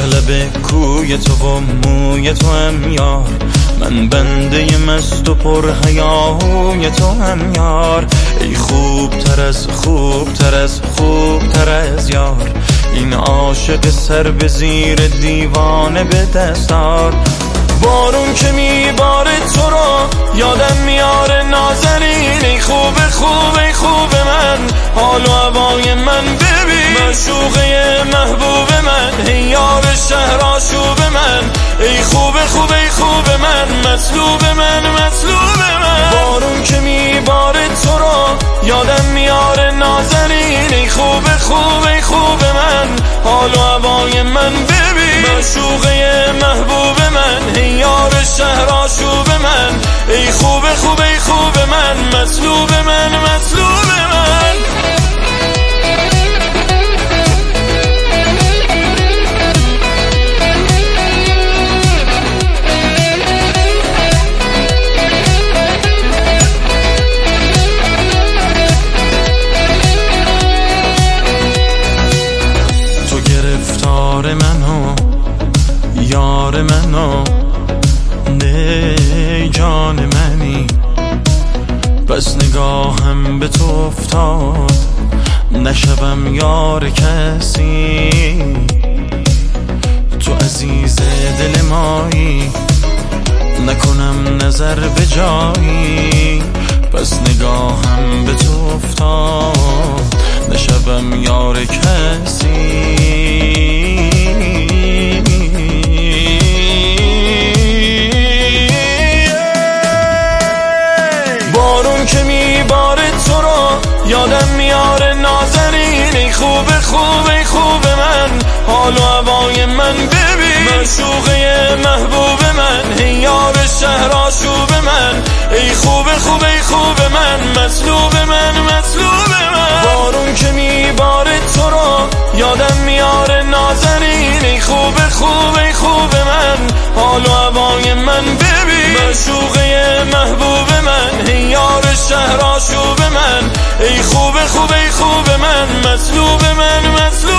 طلب کوی تو و موی تو هم یار، من بنده مست و پر حیاهوی تو هم یار. ای خوب تر از خوب تر از خوب تر از یار، این عاشق سر به زیر دیوانه به دستار. بارون که میباره تو رو یادم میاره نازنین، ای خوب خوب ای خوب من، حال و هوای من ببین، معشوقه محبوب من، ای یار شهر آشوب من، ای خوب خوب ای خوب من، مطلوب من مطلوب من. بارون که میباره تو رو یادم میاره نازنین، ای خوب خوب ای خوب من، حال و هوای من ببین، معشوقه محبوب من، ای یار شهر آشوب من، ای خوب خوب ای خوب من، مطلوب من مطلوب من. تو گرفتار منو یار منو، نه جان منی، بس نگاهم به تو افتاد نشوم یار کسی. تو عزیز دل مایی، نکنم نظر به جایی، بس نگاهم به تو افتاد نشوم یار کسی. بارون که میباره تو رو یادم میاره نازنین، ای خوب خوب ای خوب من، حال و هوای من ببین، معشوقه محبوب من، ای یار شهر آشوب من، ای خوب خوب ای خوب من، مطلوب من مطلوب من. بارون که میباره تو رو یادم میاره نازنین، ای خوب خوب ای خوب من، حال و هوای من ببین، معشوقه محبوب من، ای یار شهر آشوب من، ای خوب خوب ای خوب من، مطلوب من مطلوب